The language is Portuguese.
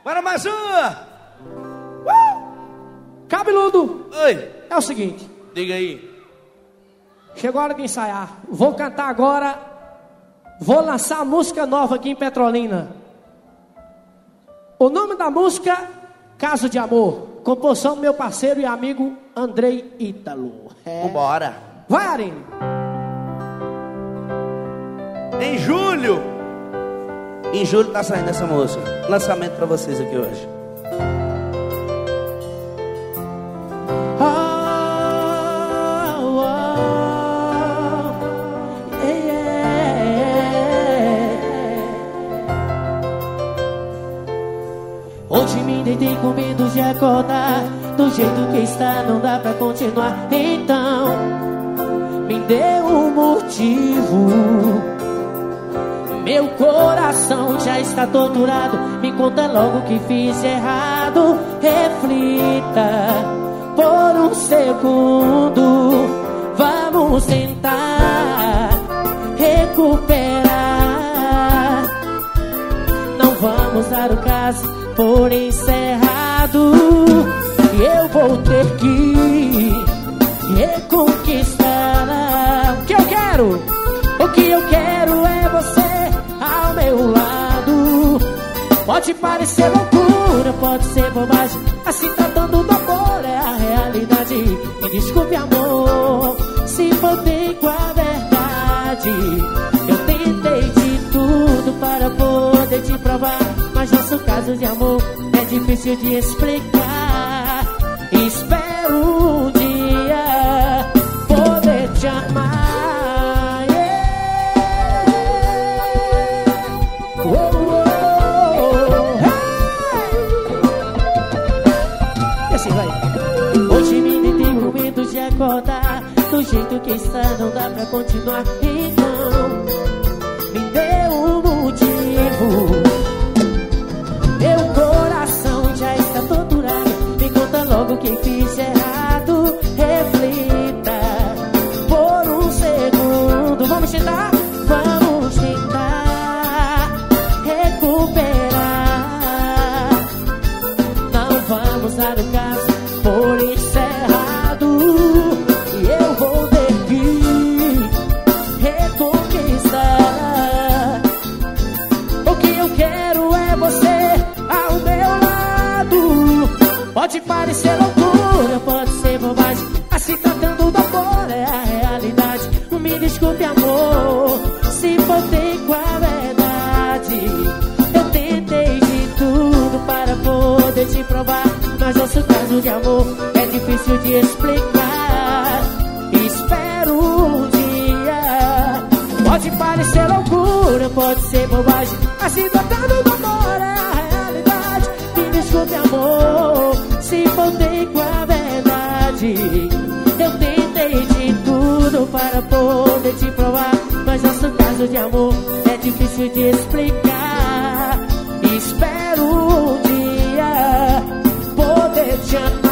Bora mais uma! Cabeludo! Oi! É o seguinte. Diga aí. Chegou a hora de ensaiar. Vou cantar agora. Vou lançar música nova aqui em Petrolina. O nome da música, Caso de Amor. Composição do meu parceiro e amigo Andrei Ítalo. Vambora. Vai, Arine. Em julho tá saindo essa música. Lançamento pra vocês aqui hoje. Hoje me deitei com medo de acordar. Do jeito que está não dá pra continuar. Então me dê um motivo. Meu coração já está torturado. Me conta logo o que fiz de errado. Reflita por um segundo. Vamos tentar recuperar. Não vamos dar o caso por encerrado. E eu vou ter que reconquistar. O que eu quero? O que eu quero é você ao meu lado. Pode parecer loucura, pode ser bobagem. Assim tratando do amor é a realidade. Me desculpe, amor, se faltei com a verdade. Eu tentei de tudo para poder te provar, mas nosso caso de amor é difícil de explicar. Espero um dia poder te amar. Yeah. Oh, oh, oh. Hey. E assim vai. Hoje me deitei com medo de acordar. Do jeito que está não dá pra continuar. Então me dê um motivo. Meu coração já está torturado. Me conta logo quem fiz errado. Reflita por um segundo. Vamos tentar? Vamos tentar recuperar. Não vamos dar o caso por encerrado. E eu vou ter que reconquistar. O que eu quero é você ao meu lado. Pode parecer loucura, pode ser bobagem. Assim tratando do amor é a realidade. Me desculpe, amor, se faltei com a verdade. Eu tentei de tudo para poder te provar, mas nosso caso de amor é difícil de explicar. Espero um dia. Pode parecer loucura, pode ser bobagem. Assim tratando do amor é a realidade. Me desculpe, amor, se faltei com a verdade. Eu tentei de tudo para poder te provar, mas nosso caso de amor é difícil de explicar. Espero um dia poder te amar.